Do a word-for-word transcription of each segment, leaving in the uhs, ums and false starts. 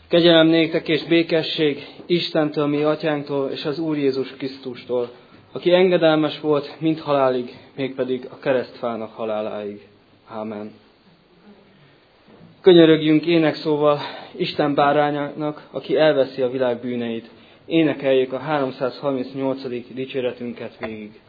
Kegyelem néktek és békesség Istentől, mi atyánktól és az Úr Jézus Krisztustól, aki engedelmes volt mind halálig, mégpedig a keresztfának haláláig. Ámen. Könyörögjünk énekszóval Isten bárányának, aki elveszi a világ bűneit. Énekeljük a háromszázharmincnyolcadik dicséretünket végig.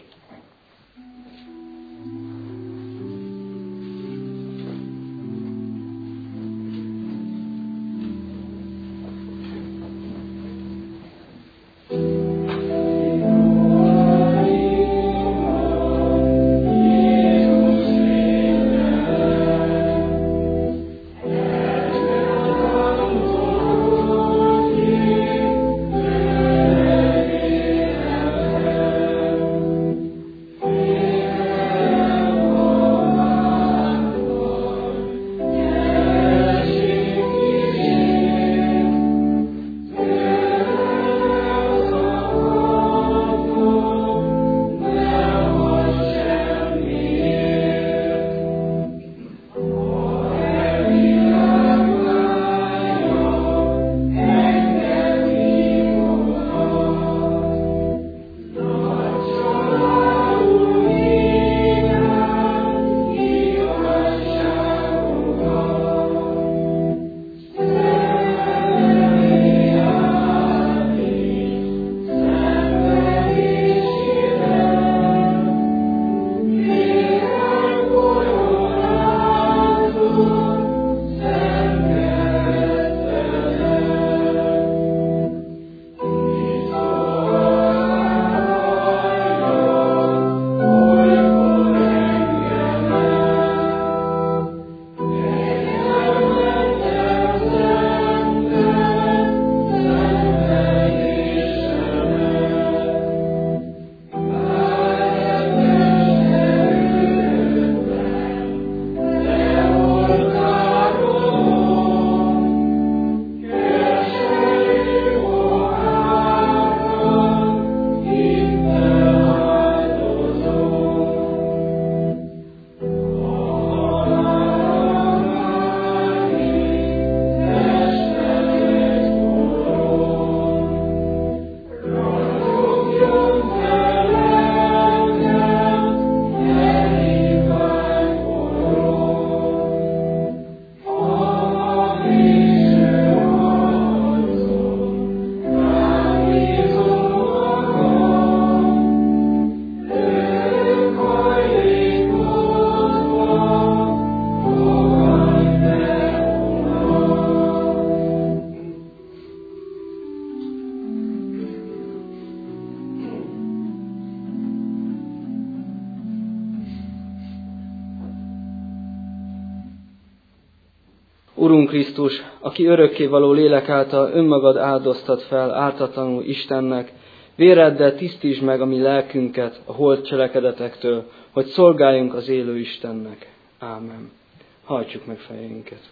Urunk Krisztus, aki örökkévaló lélek által önmagad áldoztat fel ártatlanul Istennek, véreddel tisztítsd meg a mi lelkünket a holt cselekedetektől, hogy szolgáljunk az élő Istennek. Ámen. Hajtsuk meg fejünket.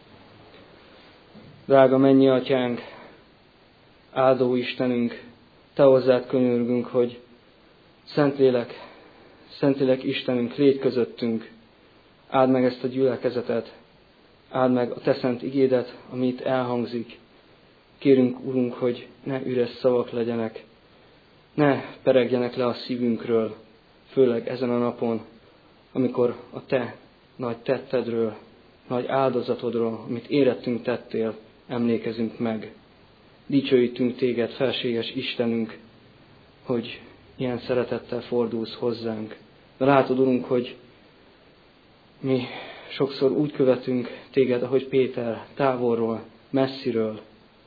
Drága mennyi atyánk, áldó Istenünk, te hozzád könyörgünk, hogy Szentlélek, Szentlélek Istenünk, légy közöttünk, áld meg ezt a gyülekezetet, áld meg a te szent igédet, amit elhangzik. Kérünk, Urunk, hogy ne üres szavak legyenek, ne peregjenek le a szívünkről, főleg ezen a napon, amikor a te nagy tettedről, nagy áldozatodról, amit érettünk tettél, emlékezünk meg. Dicsőítünk téged, felséges Istenünk, hogy ilyen szeretettel fordulsz hozzánk. De látod, Urunk, hogy mi sokszor úgy követünk téged, ahogy Péter, távolról, messziről.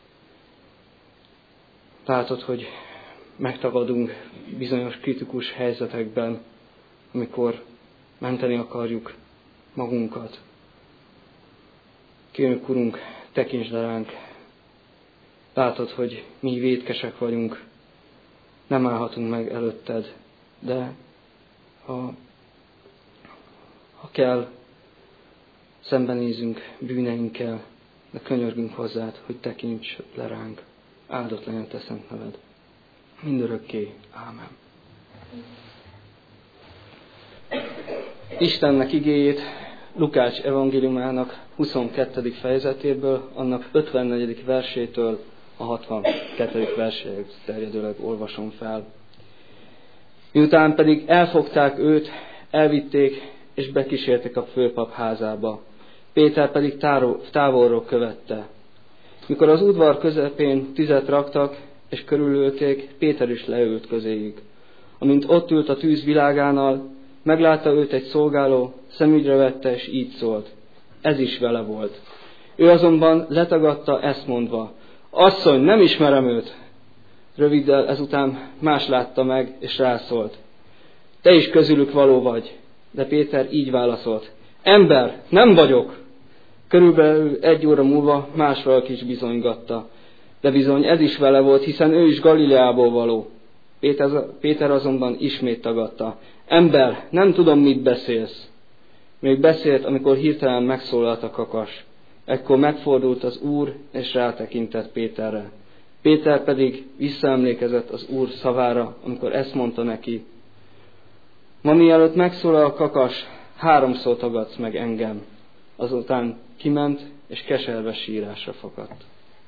Látod, hogy megtagadunk bizonyos kritikus helyzetekben, amikor menteni akarjuk magunkat. Kérünk, Urunk, tekintsd le ránk. Látod, hogy mi vétkesek vagyunk, nem állhatunk meg előtted, de ha, ha kell, szembenézünk bűneinkkel, de könyörgünk hozzád, hogy tekints le ránk. Áldott legyen te szent neved. Mindörökké. Ámen. Istennek igéjét Lukács evangéliumának huszonkettedik fejezetéből, annak ötvennegyedik versétől a hatvankettedik verséig terjedőleg olvasom fel. Miután pedig elfogták őt, elvitték és bekísérték a főpap házába. Péter pedig távolról követte. Mikor az udvar közepén tüzet raktak és körülölték, Péter is leült közéjük. Amint ott ült a tűz világánál, meglátta őt egy szolgáló, szemügyre vette, és így szólt. Ez is vele volt. Ő azonban letagadta, ezt mondva: Asszony, nem ismerem őt. Röviddel ezután más látta meg, és rászólt: Te is közülük való vagy. De Péter így válaszolt: Ember, nem vagyok. Körülbelül egy óra múlva más valaki is bizonygatta. De bizony ez is vele volt, hiszen ő is Galileából való. Péter, Péter azonban ismét tagadta: Ember, nem tudom, mit beszélsz. Még beszélt, amikor hirtelen megszólalt a kakas. Ekkor megfordult az Úr, és rátekintett Péterre. Péter pedig visszaemlékezett az Úr szavára, amikor ezt mondta neki: Ma mielőtt megszólal a kakas, háromszor tagadsz meg engem. Azután kiment, és keserves sírásra fakadt.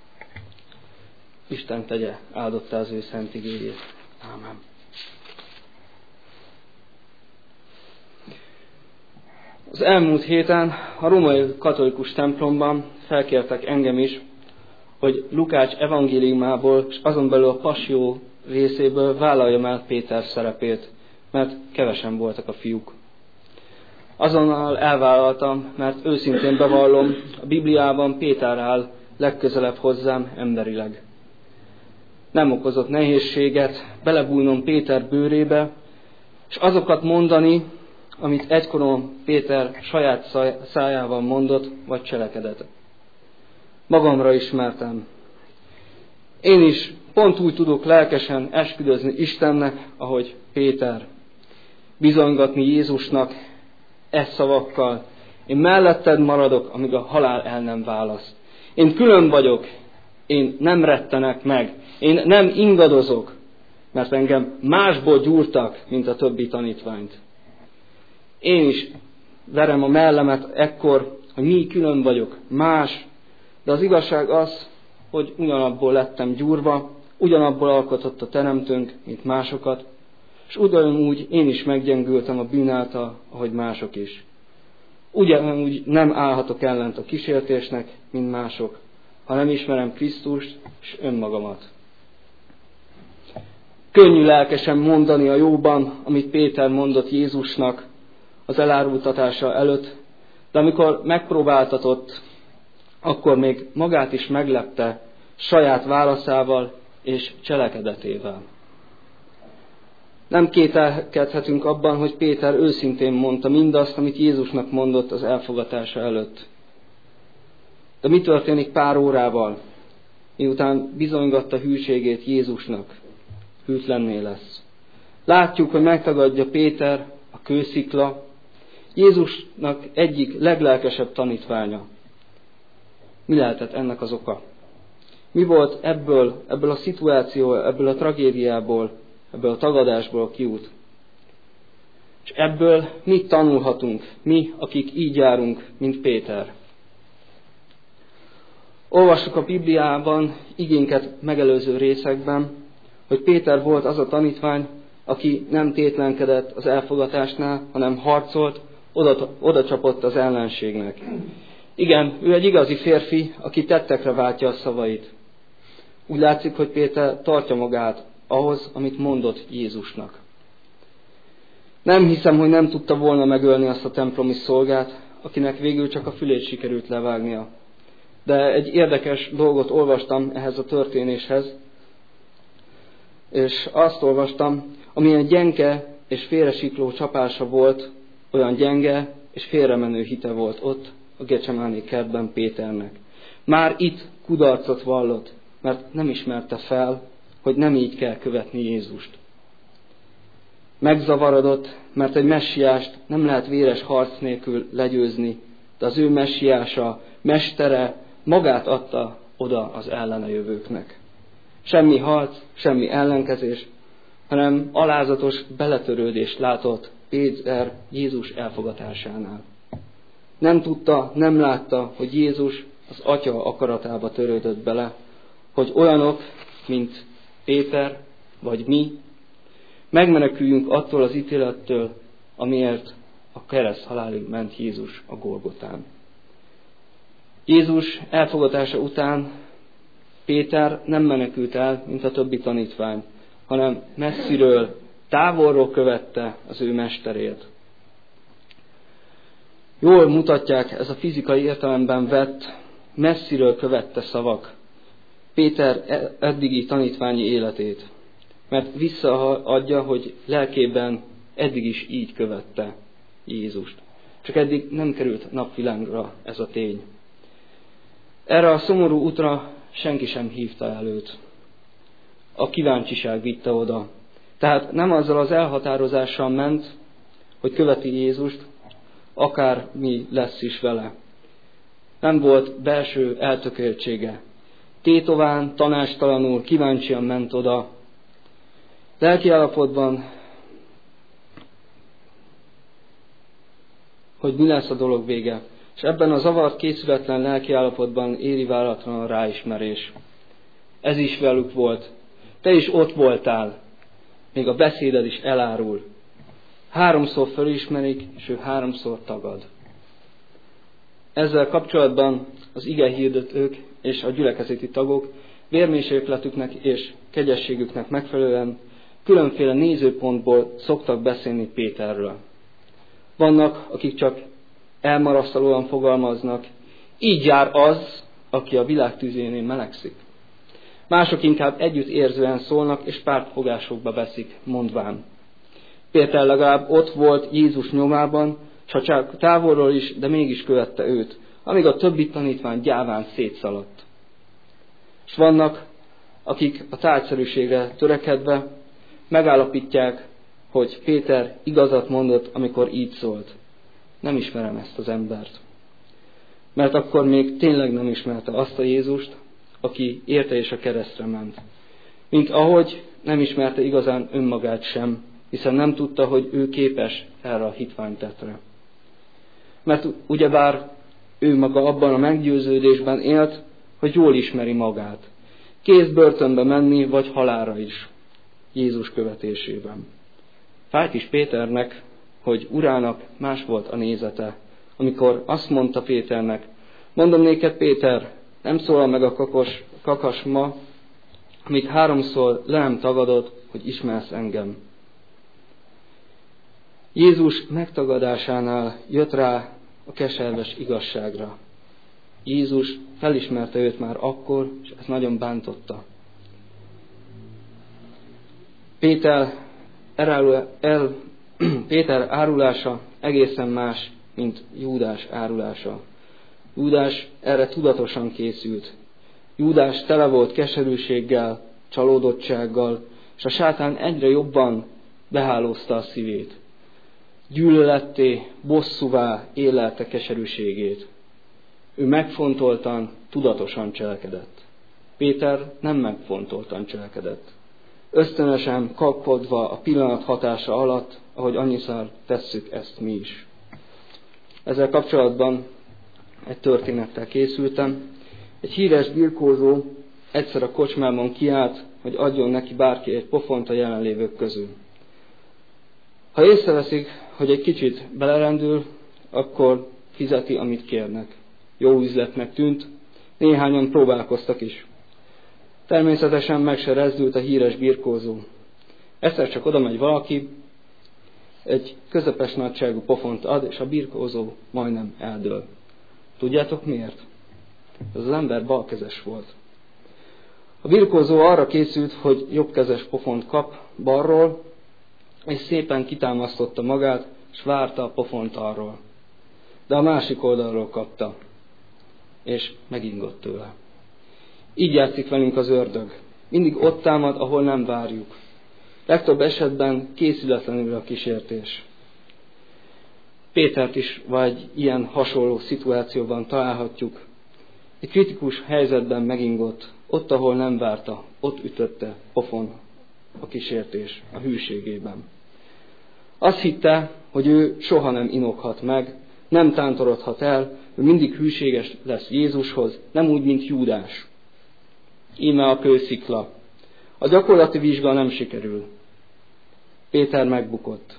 Isten tegye áldottá az ő szent igéjét. Ámen. Az elmúlt héten a római katolikus templomban felkértek engem is, hogy Lukács evangéliumából és azon belül a passió részéből vállaljam el Péter szerepét, mert kevesen voltak a fiúk. Azonnal elvállaltam, mert őszintén bevallom, a Bibliában Péter áll legközelebb hozzám emberileg. Nem okozott nehézséget belebújnom Péter bőrébe, és azokat mondani, amit egykoron Péter saját szájával mondott, vagy cselekedett. Magamra ismertem. Én is pont úgy tudok lelkesen esküdözni Istennek, ahogy Péter. Bizonygatni Jézusnak e szavakkal: Én melletted maradok, amíg a halál el nem választ. Én külön vagyok, én nem rettenek meg, én nem ingadozok, mert engem másból gyúrtak, mint a többi tanítványt. Én is verem a mellemet ekkor, hogy mi külön vagyok, más, de az igazság az, hogy ugyanabból lettem gyúrva, ugyanabból alkotott a teremtőnk, mint másokat, és ugyanúgy én is meggyengültem a bűn által, ahogy mások is. Ugyanúgy nem állhatok ellent a kísértésnek, mint mások, ha nem ismerem Krisztust és önmagamat. Könnyű lelkesen mondani a jóban, amit Péter mondott Jézusnak az elárultatása előtt, de amikor megpróbáltatott, akkor még magát is meglepte saját válaszával és cselekedetével. Nem kételkedhetünk abban, hogy Péter őszintén mondta mindazt, amit Jézusnak mondott az elfogatása előtt. De mi történik pár órával, miután bizonygatta hűségét Jézusnak? Hűtlenné lesz. Látjuk, hogy megtagadja Péter, a kőszikla, Jézusnak egyik leglelkesebb tanítványa. Mi lehetett ennek az oka? Mi volt ebből, ebből a szituációból, ebből a tragédiából, ebből a tagadásból a kiút? És ebből mit tanulhatunk, mi, akik így járunk, mint Péter? Olvassuk a Bibliában igénket megelőző részekben, hogy Péter volt az a tanítvány, aki nem tétlenkedett az elfogatásnál, hanem harcolt, oda, oda csapott az ellenségnek. Igen, ő egy igazi férfi, aki tettekre váltja a szavait. Úgy látszik, hogy Péter tartja magát ahhoz, amit mondott Jézusnak. Nem hiszem, hogy nem tudta volna megölni azt a templomi szolgát, akinek végül csak a fülét sikerült levágnia. De egy érdekes dolgot olvastam ehhez a történéshez, és azt olvastam, amilyen gyenge és félresikló csapása volt, olyan gyenge és félremenő hite volt ott a Gecsemáné kertben Péternek. Már itt kudarcot vallott, mert nem ismerte fel, hogy nem így kell követni Jézust. Megzavarodott, mert egy messiást nem lehet véres harc nélkül legyőzni, de az ő messiása, mestere magát adta oda az ellene jövőknek. Semmi harc, semmi ellenkezés, hanem alázatos beletörődést látott Péter Jézus elfogatásánál. Nem tudta, nem látta, hogy Jézus az Atya akaratába törődött bele, hogy olyanok, mint Péter vagy mi, megmeneküljünk attól az ítélettől, amiért a kereszt halálig ment Jézus a Golgotán. Jézus elfogadása után Péter nem menekült el, mint a többi tanítvány, hanem messziről, távolról követte az ő mesterét. Jól mutatják ez a fizikai értelemben vett, messziről követte szavak Péter eddigi tanítványi életét, mert visszaadja, hogy lelkében eddig is így követte Jézust. Csak eddig nem került napvilágra ez a tény. Erre a szomorú útra senki sem hívta el őt. A kíváncsiság vitte oda. Tehát nem azzal az elhatározással ment, hogy követi Jézust, akár mi lesz is vele. Nem volt belső eltökéltsége. Tétován, tanástalanul, kíváncsian ment oda. Lelki állapotban, hogy mi lesz a dolog vége. És ebben a zavart, készületlen lelki állapotban éri váratlan a ráismerés. Ez is velük volt. Te is ott voltál. Még a beszéded is elárul. Háromszor fölismerik, és ő háromszor tagad. Ezzel kapcsolatban az ige hirdetők és a gyülekezeti tagok vérmérsékletüknek és kegyességüknek megfelelően különféle nézőpontból szoktak beszélni Péterről. Vannak, akik csak elmarasztalóan fogalmaznak, így jár az, aki a világ tüzénél melegszik. Mások inkább együtt érzően szólnak, és pártfogásokba veszik, mondván. Péter legalább ott volt Jézus nyomában, s ha csak távolról is, de mégis követte őt, amíg a többi tanítvány gyáván szétszaladt. És vannak, akik a tárgyszerűségre törekedve megállapítják, hogy Péter igazat mondott, amikor így szólt. Nem ismerem ezt az embert. Mert akkor még tényleg nem ismerte azt a Jézust, aki érte és a keresztre ment. Mint ahogy nem ismerte igazán önmagát sem, hiszen nem tudta, hogy ő képes erre a hitványtettre. Mert ugyebár ő maga abban a meggyőződésben élt, hogy jól ismeri magát. Kész börtönbe menni, vagy halálra is, Jézus követésében. Fájt is Péternek, hogy urának más volt a nézete, amikor azt mondta Péternek, mondom néked, Péter, nem szólal meg a kakos, kakas ma, amíg háromszor le nem tagadod, hogy ismersz engem. Jézus megtagadásánál jött rá a keserves igazságra. Jézus felismerte őt már akkor, és ez nagyon bántotta. Péter, el, el, Péter árulása egészen más, mint Júdás árulása. Júdás erre tudatosan készült. Júdás tele volt keserűséggel, csalódottsággal, és a sátán egyre jobban behálózta a szívét. Gyűlöletté, bosszúvá élelte keserűségét. Ő megfontoltan, tudatosan cselekedett. Péter nem megfontoltan cselekedett. Ösztönösen, kapkodva a pillanat hatása alatt, ahogy annyiszor tesszük ezt mi is. Ezzel kapcsolatban egy történettel készültem. Egy híres birkózó egyszer a kocsmában kiállt, hogy adjon neki bárki egy pofont a jelenlévők közül. Ha észreveszik, hogy egy kicsit belerendül, akkor fizeti, amit kérnek. Jó üzletnek tűnt, néhányan próbálkoztak is. Természetesen meg se rezdült a híres birkózó. Egyszer csak oda megy valaki, egy közepes nagyságú pofont ad, és a birkózó majdnem eldől. Tudjátok miért? Ez az ember balkezes volt. A birkózó arra készült, hogy jobbkezes pofont kap balról, és szépen kitámasztotta magát, és várta a pofont arról. De a másik oldalról kapta, és megingott tőle. Így játszik velünk az ördög. Mindig ott támad, ahol nem várjuk. Legtöbb esetben készületlenül a kísértés. Pétert is vagy ilyen hasonló szituációban találhatjuk. Egy kritikus helyzetben megingott, ott, ahol nem várta, ott ütötte pofon a kísértés a hűségében. Azt hitte, hogy ő soha nem inokhat meg, nem tántorodhat el, ő mindig hűséges lesz Jézushoz, nem úgy, mint Júdás. Íme a kőszikla. A gyakorlati vizsga nem sikerül. Péter megbukott.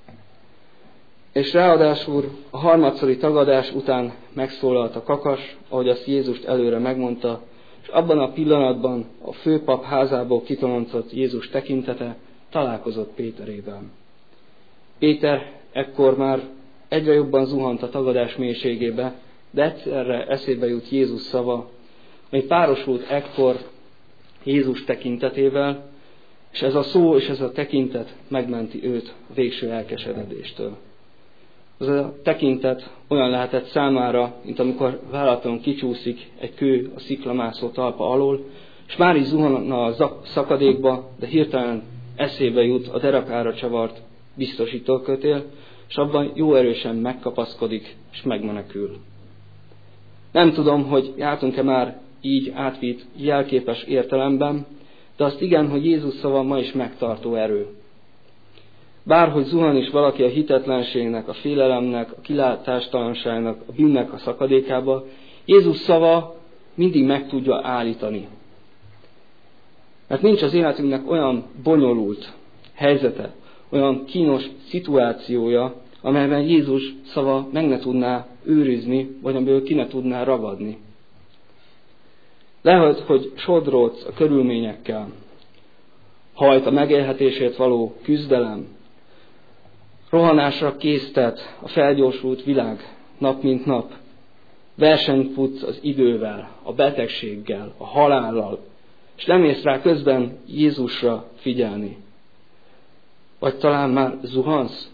És ráadásul a harmadszori tagadás után megszólalt a kakas, ahogy azt Jézust előre megmondta, és abban a pillanatban a főpap házából kitoloncolt Jézus tekintete találkozott Péterével. Péter ekkor már egyre jobban zuhant a tagadás mélységébe, de egyszerre eszébe jut Jézus szava, ami párosult ekkor Jézus tekintetével, és ez a szó és ez a tekintet megmenti őt a végső elkeseredéstől. Az a tekintet olyan lehetett számára, mint amikor vállaton kicsúszik egy kő a sziklamászó talpa alól, és már is zuhanna a szakadékba, de hirtelen eszébe jut a derekára csavart biztosítókötél, és abban jó erősen megkapaszkodik, és megmenekül. Nem tudom, hogy jártunk-e már így átvitt jelképes értelemben, de azt igen, hogy Jézus szava ma is megtartó erő. Bárhogy zuhan is valaki a hitetlenségnek, a félelemnek, a kilátástalanságnak, a bűnnek a szakadékába, Jézus szava mindig meg tudja állítani. Mert nincs az életünknek olyan bonyolult helyzete, olyan kínos szituációja, amelyben Jézus szava meg ne tudná őrizni, vagy amiből ki ne tudná ragadni. Lehet, hogy sodródsz a körülményekkel, hajt a megélhetésért való küzdelem, rohanásra késztet a felgyorsult világ nap mint nap, versenyt futsz az idővel, a betegséggel, a halállal, és nem ész rá közben Jézusra figyelni. Vagy talán már zuhansz?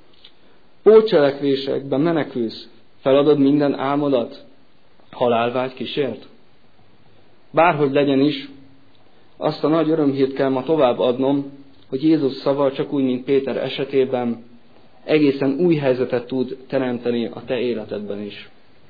Pótcselekvésekben menekülsz, feladod minden álmodat, halálvágy kísért? Bárhogy legyen is, azt a nagy örömhírt kell ma tovább adnom, hogy Jézus szava csak úgy, mint Péter esetében, egészen új helyzetet tud teremteni a te életedben is.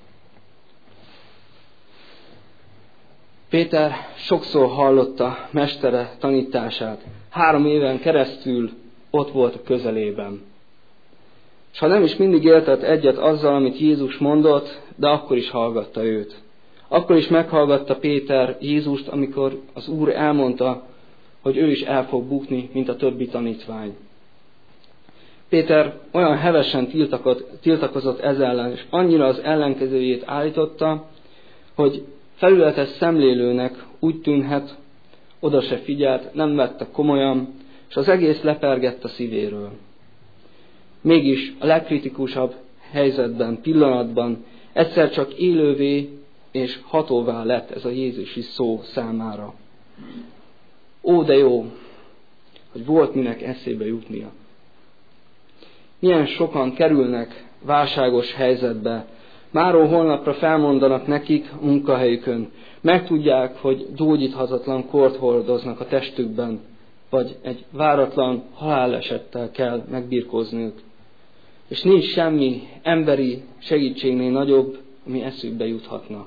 Péter sokszor hallotta mestere tanítását, három éven keresztül ott volt a közelében. És ha nem is mindig értett egyet azzal, amit Jézus mondott, de akkor is hallgatta őt. Akkor is meghallgatta Péter Jézust, amikor az Úr elmondta, hogy ő is el fog bukni, mint a többi tanítvány. Péter olyan hevesen tiltakozott ez ellen, és annyira az ellenkezőjét állította, hogy felületes szemlélőnek úgy tűnhet, oda se figyelt, nem vette komolyan, és az egész lepergett a szívéről. Mégis a legkritikusabb helyzetben, pillanatban egyszer csak élővé és hatóvá lett ez a Jézusi szó számára. Ó, de jó, hogy volt minek eszébe jutnia. Milyen sokan kerülnek válságos helyzetbe, máról holnapra felmondanak nekik a munkahelyükön, megtudják, hogy gyógyíthatatlan kort hordoznak a testükben, vagy egy váratlan halálesettel kell megbirkózniuk. És nincs semmi emberi segítségnél nagyobb, ami eszükbe juthatna.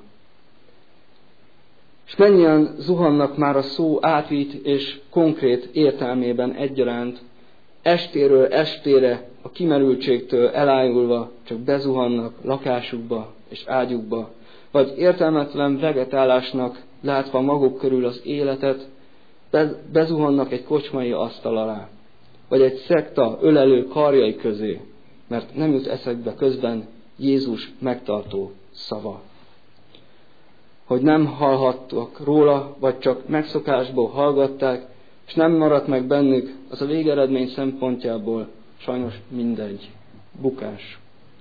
És mennyien zuhannak már a szó átvitt és konkrét értelmében egyaránt, estéről estére, a kimerültségtől elájulva csak bezuhannak lakásukba és ágyukba, vagy értelmetlen vegetálásnak látva maguk körül az életet, bezuhannak egy kocsmai asztal alá, vagy egy szekta ölelő karjai közé, mert nem jut eszekbe közben Jézus megtartó szava. Hogy nem hallhattak róla, vagy csak megszokásból hallgatták, és nem maradt meg bennük, az a végeredmény szempontjából sajnos mindegy. Bukás.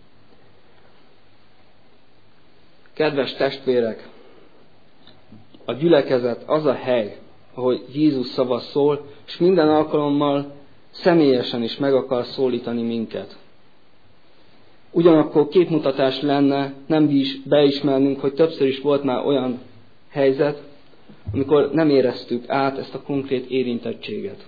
Kedves testvérek, a gyülekezet az a hely, ahol Jézus szava szól, és minden alkalommal személyesen is meg akar szólítani minket. Ugyanakkor képmutatás lenne nem is beismernünk, hogy többször is volt már olyan helyzet, amikor nem éreztük át ezt a konkrét érintettséget.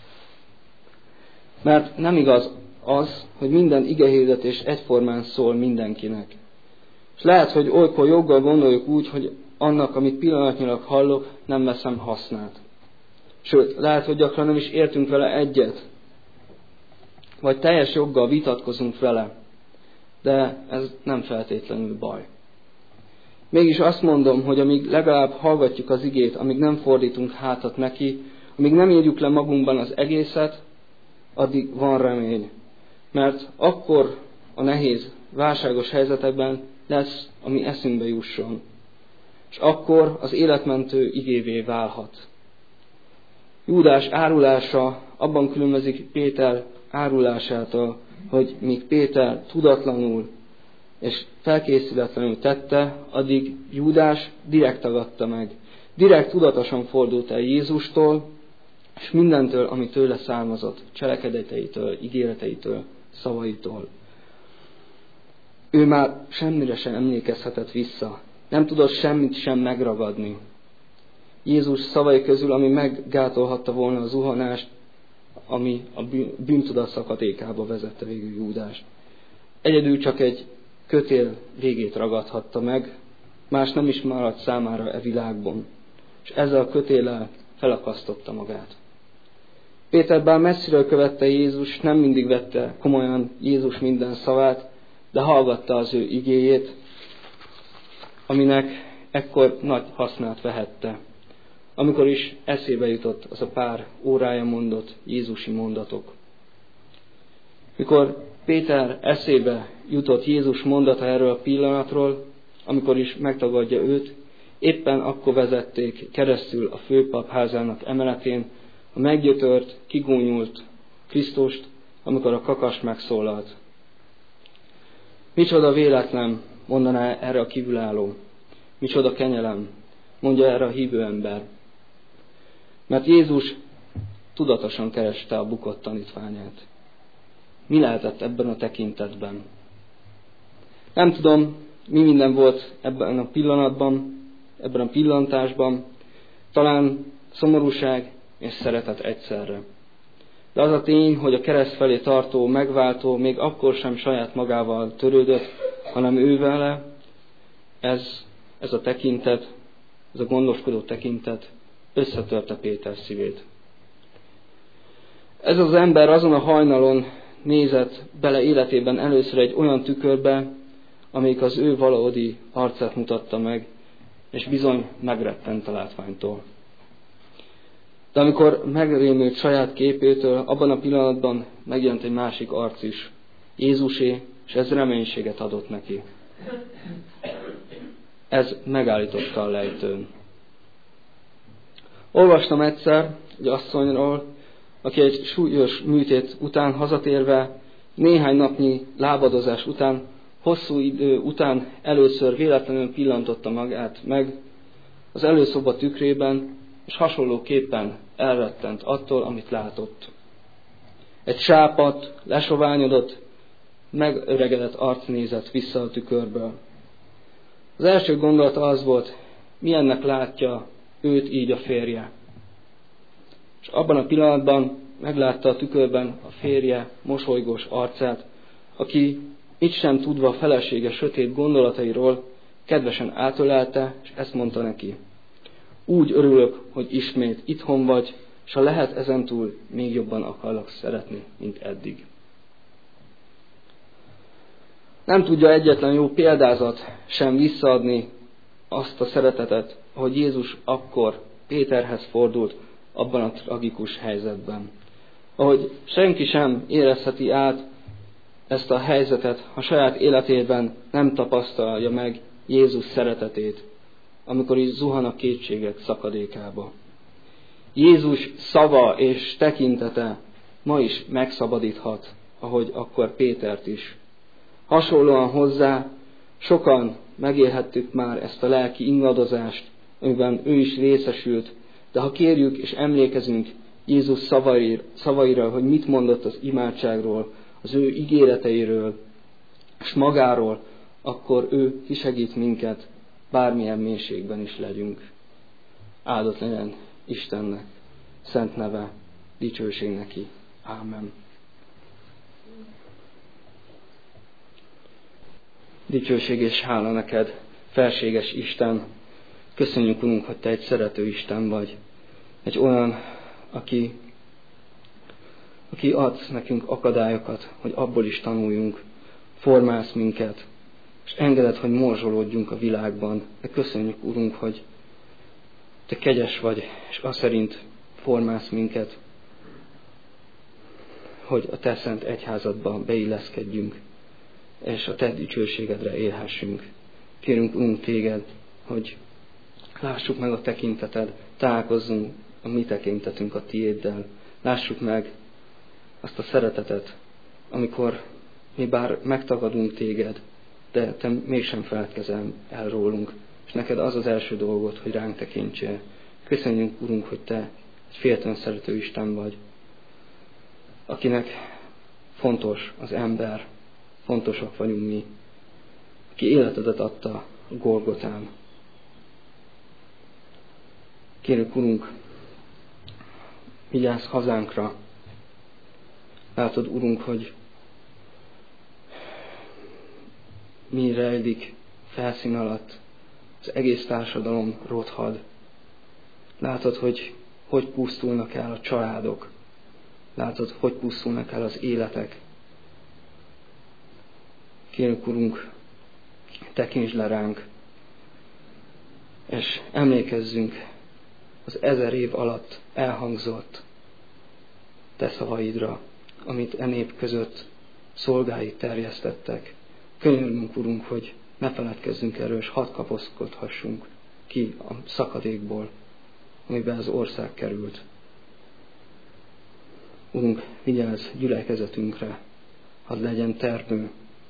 Mert nem igaz az, hogy minden igehirdetés egyformán szól mindenkinek. És lehet, hogy olykor joggal gondoljuk úgy, hogy annak, amit pillanatnyilag hallok, nem veszem hasznát. Sőt, lehet, hogy gyakran nem is értünk vele egyet, vagy teljes joggal vitatkozunk vele. de ez nem feltétlenül baj. Mégis azt mondom, hogy amíg legalább hallgatjuk az igét, amíg nem fordítunk hátat neki, amíg nem írjuk le magunkban az egészet, addig van remény. Mert akkor a nehéz, válságos helyzetekben lesz, ami eszünkbe jusson. És akkor az életmentő igévé válhat. Júdás árulása abban különbözik Péter árulásától, hogy míg Péter tudatlanul és felkészületlenül tette, addig Júdás direkt tagadta meg. Direkt tudatosan fordult el Jézustól, és mindentől, ami tőle származott, cselekedeteitől, ígéreteitől, szavaitól. Ő már semmire sem emlékezhetett vissza. Nem tudott semmit sem megragadni. Jézus szavai közül, ami meggátolhatta volna a zuhanást, ami a bűntudat szakadékába vezette végül Júdást. Egyedül csak egy kötél végét ragadhatta meg, más nem is maradt számára e világban, és ezzel a kötéllel felakasztotta magát. Péter bár messziről követte Jézus, nem mindig vette komolyan Jézus minden szavát, de hallgatta az ő igéjét, aminek ekkor nagy hasznát vehette. Amikor is eszébe jutott az a pár órája mondott Jézusi mondatok. Mikor Péter eszébe jutott Jézus mondata erről a pillanatról, amikor is megtagadja őt, éppen akkor vezették keresztül a főpap házának emeletén a meggyötört, kigúnyult Krisztust, amikor a kakas megszólalt. Micsoda véletlen, mondaná erre a kívülálló. Micsoda kenyelem, mondja erre a hívő ember. Mert Jézus tudatosan kereste a bukott tanítványát. Mi lehetett ebben a tekintetben? Nem tudom, mi minden volt ebben a pillanatban, ebben a pillantásban, talán szomorúság és szeretet egyszerre. De az a tény, hogy a kereszt felé tartó, megváltó még akkor sem saját magával törődött, hanem ő vele, ez, ez a tekintet, ez a gondoskodó tekintet összetörte Péter szívét. Ez az ember azon a hajnalon nézett bele életében először egy olyan tükörbe, amelyik az ő valódi arcát mutatta meg, és bizony megrettent a látványtól. De amikor megrémült saját képétől, abban a pillanatban megjelent egy másik arc is, Jézusé, és ez reménységet adott neki. Ez megállította a lejtőn. Olvastam egyszer egy asszonyról, aki egy súlyos műtét után hazatérve, néhány napnyi lábadozás után, hosszú idő után először véletlenül pillantotta magát meg az előszoba tükrében, és hasonlóképpen elrettent attól, amit látott. Egy sápadt, lesoványodott, megöregedett arc nézett vissza a tükörből. Az első gondolata az volt, milyennek látja őt így a férje. És abban a pillanatban meglátta a tükörben a férje mosolygós arcát, aki így sem tudva a felesége sötét gondolatairól, kedvesen átölelte, és ezt mondta neki. Úgy örülök, hogy ismét itthon vagy, és ha lehet ezentúl, még jobban akarlak szeretni, mint eddig. Nem tudja egyetlen jó példázat sem visszaadni azt a szeretetet, hogy Jézus akkor Péterhez fordult abban a tragikus helyzetben. Ahogy senki sem érezheti át ezt a helyzetet, ha saját életében nem tapasztalja meg Jézus szeretetét, amikor is zuhan a kétségek szakadékába. Jézus szava és tekintete ma is megszabadíthat, ahogy akkor Pétert is. Hasonlóan hozzá sokan megélhettük már ezt a lelki ingadozást, amiben ő is részesült, de ha kérjük és emlékezünk Jézus szavaira, szavaira, hogy mit mondott az imádságról, az ő ígéreteiről, és magáról, akkor ő kisegít minket, bármilyen mélységben is legyünk. Áldott legyen Istennek, szent neve, dicsőség neki. Ámen. Dicsőség és hála neked, felséges Isten. Köszönjük, Urunk, hogy te egy szerető Isten vagy. Egy olyan, aki, aki adsz nekünk akadályokat, hogy abból is tanuljunk. formálsz minket, és engeded, hogy morzsolódjunk a világban. De köszönjük, Urunk, hogy Te kegyes vagy, és azt szerint formálsz minket, hogy a Te szent egyházadba beilleszkedjünk, és a Te dicsőségedre élhessünk. Kérünk, Urunk, Téged, hogy lássuk meg a tekinteted, találkozzunk a mi tekintetünk a Tiéddel. Lássuk meg azt a szeretetet, amikor mi bár megtagadunk Téged, de Te mégsem feledkezel el rólunk, és neked az az első dolgot, hogy ránk tekintsél. Köszönjünk, Urunk, hogy Te egy féltően szerető Isten vagy, akinek fontos az ember, fontosak vagyunk mi, aki életedet adta a Golgotán. Kérjük, Urunk, vigyázz hazánkra. Látod, Urunk, hogy mi rejlik felszín alatt, az egész társadalom rothad. Látod, hogy hogy pusztulnak el a családok. Látod, hogy pusztulnak el az életek. Kérjük, Urunk, tekintsd le ránk, és emlékezzünk az ezer év alatt elhangzott Te szavaidra, amit e nép között szolgáid terjesztettek. Könyörgünk, Urunk, hogy ne feledkezzünk erről, és hadd kapaszkodhassunk ki a szakadékból, amiben az ország került. Urunk, vigyázz gyülekezetünkre, hadd legyen termő,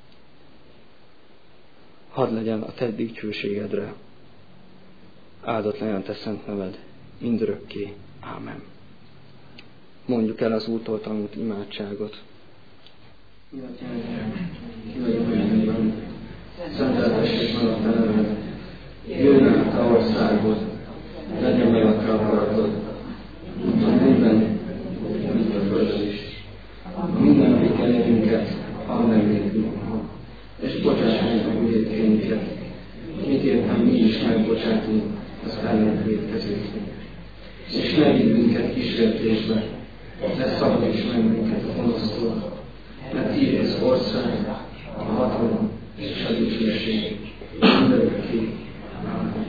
hadd legyen a Te dicsőségedre. Áldott legyen Te szent neved, mindörökké. Ámen. Mondjuk el az Úrtól tanult imádságot. Mi atyánk, ki vagy a mennyben, szenteltessék meg a Te neved, jöjjön el a Te országod, legyen meg a Te akaratod, mint a mennyben, mint a földön is. Minden vékelényünket add meg nékünk ma, és bocsáss meg a vétkeinket, miképpen mi is megbocsátunk az ellenünk vétkezőknek. És ne vigy minket kísértésbe, de szabadíts meg minket a gonosztól, mert Tiéd az ország, a hatalom és a dicsőség mindörökké. Ámen.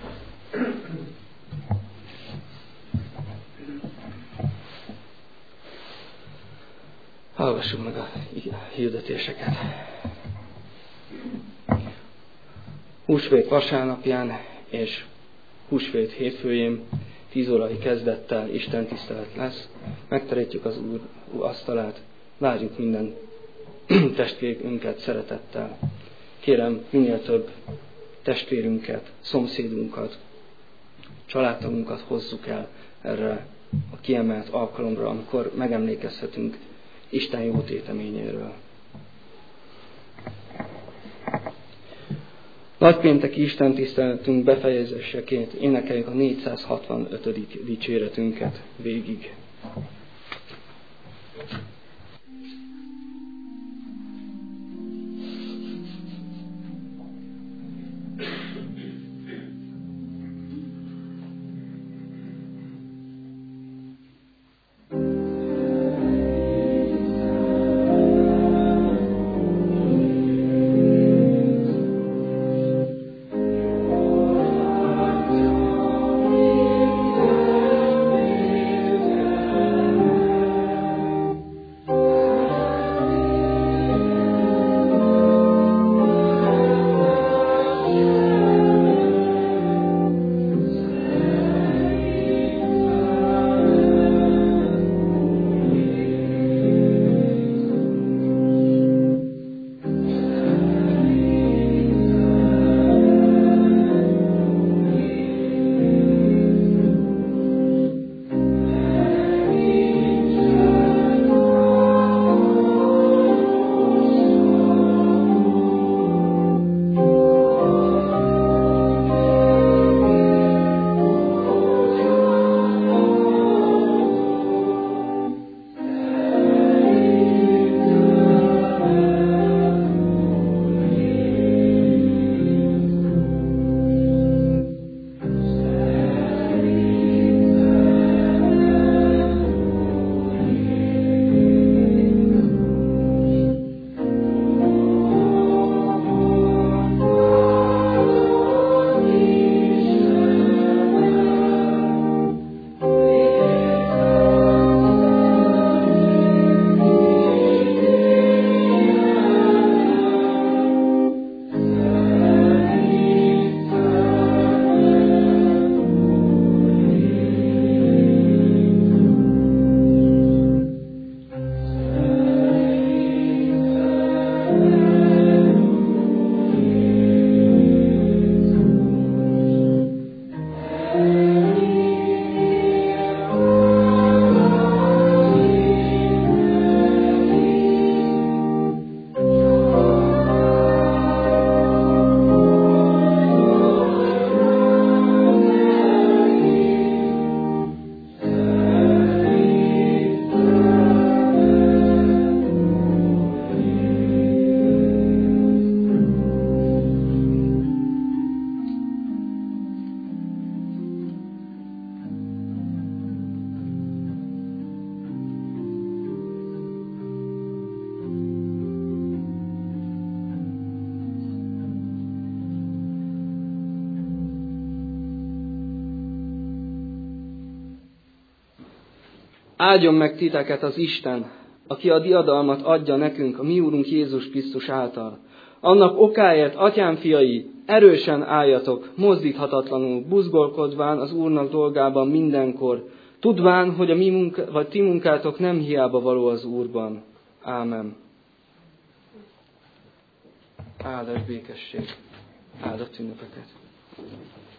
Hallgassuk meg a hirdetéseket. Húsvét vasárnapján és húsvét hétfőjén tíz órai kezdettel Isten tisztelet lesz. Megterítjük az Úr asztalát, várjuk minden testvérünket szeretettel. Kérem, minél több testvérünket, szomszédunkat, családtagunkat hozzuk el erre a kiemelt alkalomra, amikor megemlékezhetünk Isten jó téteményéről. Nagypénteki Isten tiszteletünk befejezéseként énekeljük a négyszázhatvanötödik dicséretünket végig. Thank you. Áldjon meg titeket az Isten, aki a diadalmat adja nekünk a mi Úrunk Jézus Krisztus által. Annak okáért, atyám fiai, erősen álljatok, mozdíthatatlanul, buzgolkodván az Úrnak dolgában mindenkor, tudván, hogy a mi munka, vagy ti munkátok nem hiába való az Úrban. Ámen. Áldás békesség. Áldott ünnepeket.